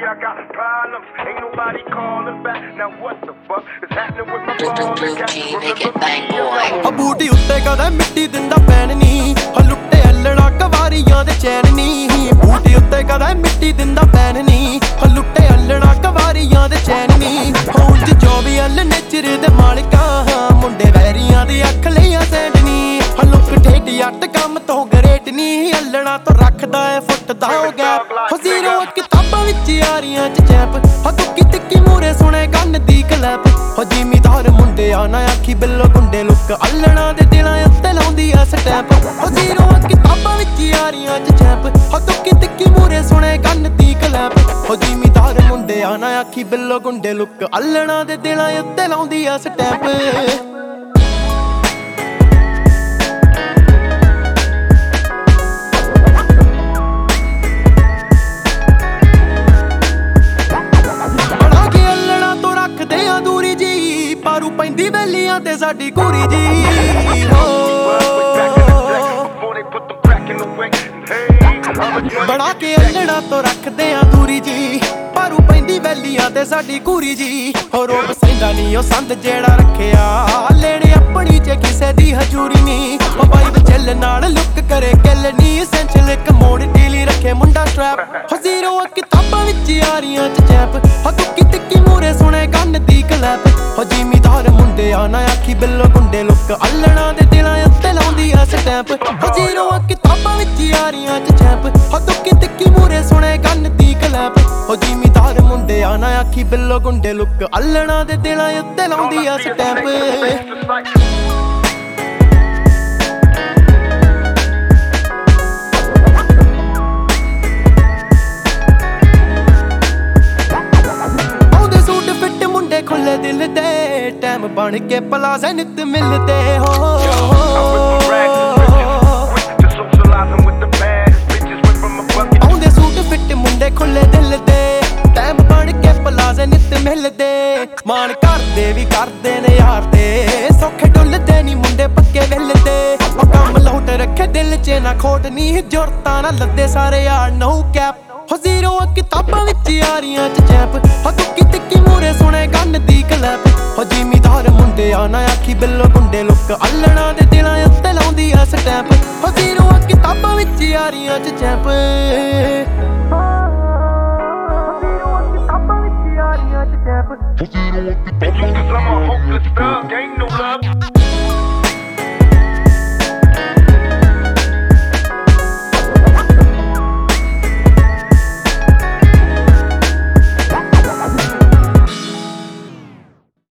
I got problems. Ain't nobody calling back. Now what the fuck is happening with my phone? ਬੂਟੀ ਉੱਤੇ ਕਦੇ ਮਿੱਟੀ ਦਿੰਦਾ ਪੈਣ ਨੀ ਲੁੱਟੇ ਅਲੜਾ ਕਵਾਰੀਆਂ ਦੇ ਚੈਨ ਨੀ ਬੂਟੀ ਉੱਤੇ ਕਦੇ ਮਿੱਟੀ ਦਿੰਦਾ ਪੈਣ ਨੀ ਲੁੱਟੇ ਅਲੜਾ ਕਵਾਰੀਆਂ ਦੇ ਚੈਨ ਨੀ ਹੁਣ ਜੋ ਵੀ ਅਲ ਨੇਚਰ ਦੇ ਮਾਲਕਾਂ ਮੁੰਡੇ ਵੈਰੀਆਂ ਦੀ ਅੱਖ ਲਈਆਂ ਸੈਂਡ ਨੀ ਲੁੱਕ ਠੇਡੀ ਅੱਟ ਕੰਮ ਤੋਂ ਗਰੇਟ ਨੀ ਅਲੜਾ ਤੋਂ ਰੱਖਦਾ ਏ ਫੁੱਟ ਦਾ ਹੋ ਗੈਪ ਜ਼ੀਰੋ ਕਿਤਾਬਾਂ ਵਿੱਚ ਯਾਰੀਆਂ ਚ ਚੈਪ ਤੁੱਕੀ ਤਿੱਕੀ ਮੂਰੇ ਸੁਣੇ ਕੰਨ ਦੀ ਕਲੈਪ ਜ਼ਿਮੀਦਾਰ ਮੁੰਡੇ ਆ ਨਾ ਆਖੀ ਬਿੱਲੋ ਗੁੰਡੇ ਲੁੱਕ ਅਲਣਾ ਦੇ ਦਿਲਾਂ ਉੱਤੇ ਲਾਉਂਦੀ ਆ ਸਟੈਂਪ ਜ਼ੀਰੋ ਕਿਤਾਬਾਂ ਵਿੱਚ ਯਾਰੀਆਂ ਚ ਚੈਪ ਤੁੱਕੀ ਤਿੱਕੀ ਮੂਰੇ ਸੁਣੇ ਕੰਨ ਦੀ ਕਲੈਪ ਜ਼ਿਮੀਦਾਰ ਮੁੰਡੇ ਆ ਨਾ ਆਖੀ ਬਿੱਲੋ ਗੁੰਡੇ ਲੁੱਕ ਅਲਣਾ ਦੇ ਦਿਲਾਂ ਉੱਤੇ ਲਾਉਂਦੀ ਆ ਸਟੈਂਪ ਪਾਰੂ ਪੈਂਦੀ ਵੈਲੀਆਂ ਤੇ ਸਾਡੀ ਕੁੜੀ ਜੀ ਬਣਾ ਕੇ ਅਲੜਾ ਤੋਂ ਰੱਖਦੇ ਆ ਦੂਰੀ ਜੀ ਪਾਰੂ ਪੈਂਦੀ ਵੈਲੀਆਂ ਤੇ ਸਾਡੀ ਕੁੜੀ ਜੀ ਹੋ ਰੋਬ ਸੈਂਦਾ ਨੀ ਉਹ ਸੰਦ ਜਿਹੜਾ ਰੱਖਿਆ ਲੈਣੇ ਆਪਣੀ ਚ ਕਿਸੇ ਦੀ ਹਜ਼ੂਰੀ ਨੀ ਉਹ ਵਾਈਬ ਚੱਲ ਨਾਲ ਲੁੱਕ ਕਰੇ ਕਿੱਲ ਨੀ ਐਸੈਂਸ਼ੀਅਲ ਇੱਕ ਮੋੜ ਢੀਲੀ ਰੱਖੇ ਮੁੰਡਾ ਸਟ੍ਰੈਪ ਜ਼ੀਰੋ ਕਿਤਾਬਾਂ ਵਿੱਚ ਯਾਰੀਆਂ ਚ ਚੈਪ ਤੁੱਕੀ ਤਿੱਕੀ ਮੂਰੇ ਸੁਣੇ ਕੰਨ ਦੀ ਕਲੈਪ ਜ਼ਿਮੀਦਾਰ ਮੁੰਡੇ ਆ ਨਾ ਆਖੀ ਬਿੱਲੋ ਗੁੰਡੇ ਲੁੱਕ ਅਲਣਾ ਦੇ ਦਿਲਾਂ ਉੱਤੇ ਲਾਉਂਦੀ ਆ ਸਟੈਂਪ ਜ਼ੀਰੋ ਕਿਤਾਬਾਂ ਵਿੱਚ ਯਾਰੀਆਂ ਚ ਚੈਪ ਤੁੱਕੀ ਤਿੱਕੀ ਮੂਰੇ ਸੁਣੇ ਕੰਨ ਦੀ ਕਲੈਪ ਜ਼ਿਮੀਦਾਰ ਮੁੰਡੇ ਆ ਨਾ ਆਖੀ ਬਿੱਲੋ ਗੁੰਡੇ ਲੁੱਕ ਅਲਣਾ ਦੇ ਦਿਲਾਂ ਉੱਤੇ ਲਾਉਂਦੀ ਆ ਸਟੈਂਪ ਖੁੱਲੇ ਦਿਲ ਦੇ ਟਾਈਮ ਬਣ ਕੇ ਪਲਾਜ਼ਾ ਨਿਤ ਮਿਲਦੇ ਹੋ ਆਉਂਦੇ ਸੂਟ ਫਿੱਟ ਮੁੰਡੇ ਖੁੱਲੇ ਦਿਲ ਦੇ ਟਾਈਮ ਬਣ ਕੇ ਪਲਾਜ਼ਾ ਨਿਤ ਮਿਲਦੇ ਮਾਣ ਕਰਦੇ ਵੀ ਕਰਦੇ ਨੇ ਯਾਰ ਤੇ ਸੌਖੇ ਡੁੱਲਦੇ ਨੀ ਮੁੰਡੇ ਪੱਕੇ ਵਿਲਦੇ ਉਹ ਕੰਮ ਲਾਉਟ ਰੱਖੇ ਦਿਲ 'ਚ ਨਾ ਖੋਟ ਨੀ ਜ਼ਰੂਰਤਾਂ ਨਾ ਲੱਦੇ ਸਾਰੇ ਯਾਰ ਨੋ ਕੈਪ ਜ਼ੀਰੋ ਕਿਤਾਬਾਂ ਵਿੱਚ ਯਾਰੀਆਂ ਚ ਚੈਪ ਤੁੱਕੀ ਤਿੱਕੀ ਮੂਰੇ ਸੁਣੇ ਕੰਨ ਦੀ ਕਲੈਪ ਜ਼ਿਮੀਦਾਰ ਮੁੰਡੇ ਆ ਨਾ ਆਖੀ ਬਿੱਲੋ ਗੁੰਡੇ ਲੁੱਕ ਅਲਣਾ ਦੇ ਦਿਲਾਂ ਉੱਤੇ ਲਾਉਂਦੀ ਆ ਸਟੈਂਪ ਜ਼ੀਰੋ ਕਿਤਾਬਾਂ ਵਿੱਚ ਯਾਰੀਆਂ ਚ ਚੈਪ ਕਿਤਾਬਾਂ ਵਿੱਚ ਯਾਰੀਆਂ ਚ ਚੈਪ